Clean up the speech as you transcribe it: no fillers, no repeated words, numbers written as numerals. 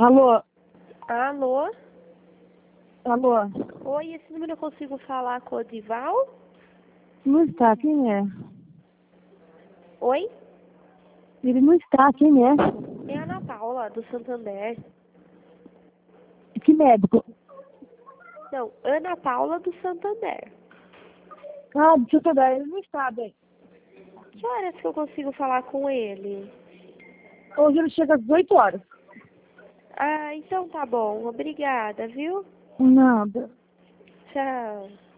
Alô? Alô? Alô? Oi, esse número eu consigo falar com o Dival? Não está, quem é? Oi? Ele não está, quem é? É a Ana Paula, do Santander. Que médico? Não, Ana Paula do Santander. Ah, deixa eu pegar, ele não está bem. Que horas que eu consigo falar com ele? Hoje ele chega às 18 horas. Ah, então tá bom. Obrigada, viu? Nada. Tchau.